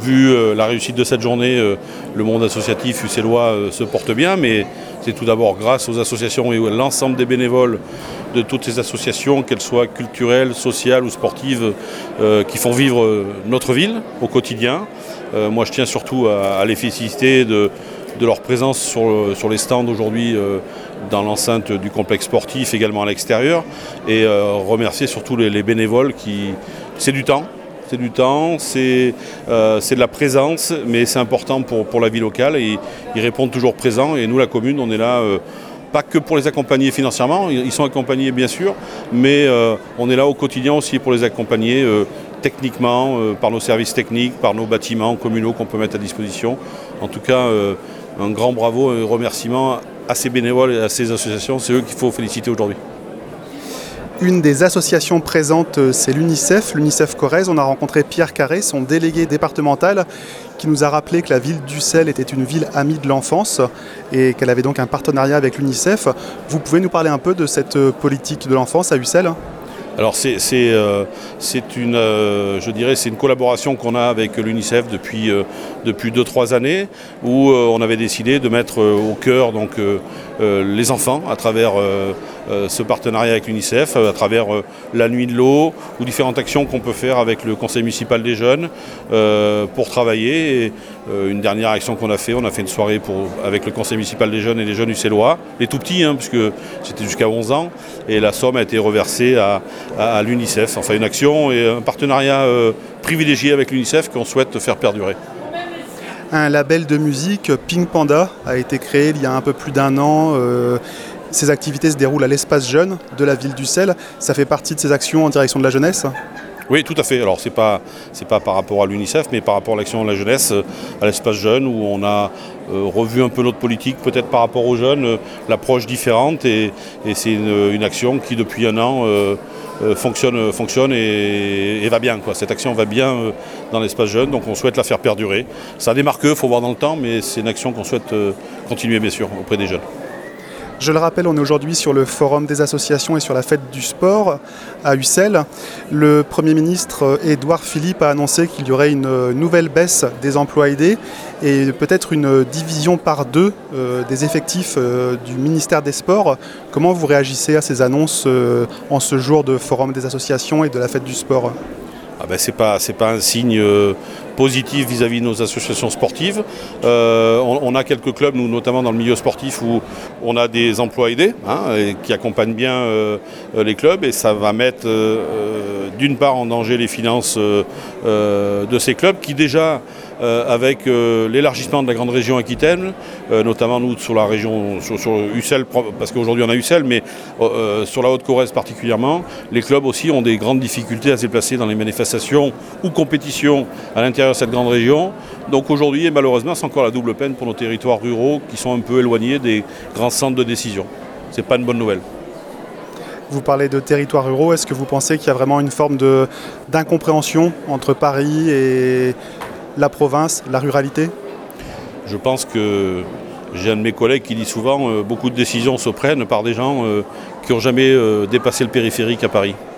Vu la réussite de cette journée, le monde associatif uccellois se porte bien, mais c'est tout d'abord grâce aux associations et à l'ensemble des bénévoles de toutes ces associations, qu'elles soient culturelles, sociales ou sportives, qui font vivre notre ville au quotidien. Moi je tiens surtout à les féliciter de leur présence sur les stands aujourd'hui dans l'enceinte du complexe sportif, également à l'extérieur, et remercier surtout les bénévoles qui... C'est du temps. C'est du temps, c'est de la présence, mais c'est important pour la vie locale et ils répondent toujours présents. Et nous, la commune, on est là, pas que pour les accompagner financièrement, ils sont accompagnés bien sûr, mais on est là au quotidien aussi pour les accompagner techniquement, par nos services techniques, par nos bâtiments communaux qu'on peut mettre à disposition. En tout cas, un grand bravo et remerciement à ces bénévoles et à ces associations, c'est eux qu'il faut féliciter aujourd'hui. Une des associations présentes, c'est l'UNICEF Corrèze. On a rencontré Pierre Carré, son délégué départemental, qui nous a rappelé que la ville d'Ussel était une ville amie de l'enfance et qu'elle avait donc un partenariat avec l'UNICEF. Vous pouvez nous parler un peu de cette politique de l'enfance à Ussel ? Alors c'est une collaboration qu'on a avec l'UNICEF depuis 2-3 années où on avait décidé de mettre au cœur donc, les enfants à travers ce partenariat avec l'UNICEF, à travers la nuit de l'eau ou différentes actions qu'on peut faire avec le conseil municipal des jeunes pour travailler. Et, une dernière action qu'on a fait, on a fait une soirée avec le conseil municipal des jeunes et les jeunes uccellois, les tout petits, puisque c'était jusqu'à 11 ans, et la somme a été reversée à l'UNICEF. Enfin une action et un partenariat privilégié avec l'UNICEF qu'on souhaite faire perdurer. Un label de musique, Pink Panda, a été créé il y a un peu plus d'1 an. Ces activités se déroulent à l'espace jeune de la ville d'Ussel. Ça fait partie de ces actions en direction de la jeunesse ? Oui, tout à fait. Alors, c'est pas par rapport à l'UNICEF, mais par rapport à l'action de la jeunesse, à l'espace jeune, où on a revu un peu notre politique, peut-être par rapport aux jeunes, l'approche différente. Et c'est une action qui, depuis 1 an, fonctionne et va bien, quoi. Cette action va bien dans l'espace jeune, donc on souhaite la faire perdurer. Ça démarque, il faut voir dans le temps, mais c'est une action qu'on souhaite continuer, bien sûr, auprès des jeunes. Je le rappelle, on est aujourd'hui sur le forum des associations et sur la fête du sport à Ussel. Le Premier ministre Édouard Philippe a annoncé qu'il y aurait une nouvelle baisse des emplois aidés et peut-être une division par 2 des effectifs du ministère des Sports. Comment vous réagissez à ces annonces en ce jour de forum des associations et de la fête du sport ? C'est pas un signe positif vis-à-vis de nos associations sportives. On a quelques clubs, nous notamment dans le milieu sportif, où on a des emplois aidés et qui accompagnent bien les clubs, et ça va mettre d'une part en danger les finances de ces clubs qui déjà avec l'élargissement de la grande région Aquitaine, notamment nous sur la région, sur Ussel, parce qu'aujourd'hui on a Ussel, mais sur la Haute-Corrèze particulièrement, les clubs aussi ont des grandes difficultés à se déplacer dans les manifestations ou compétitions à l'intérieur de cette grande région. Donc aujourd'hui, et malheureusement, c'est encore la double peine pour nos territoires ruraux qui sont un peu éloignés des grands centres de décision. C'est pas une bonne nouvelle. Vous parlez de territoires ruraux, est-ce que vous pensez qu'il y a vraiment une forme d'incompréhension entre Paris et la province, la ruralité ? Je pense que j'ai un de mes collègues qui dit souvent beaucoup de décisions se prennent par des gens qui n'ont jamais dépassé le périphérique à Paris.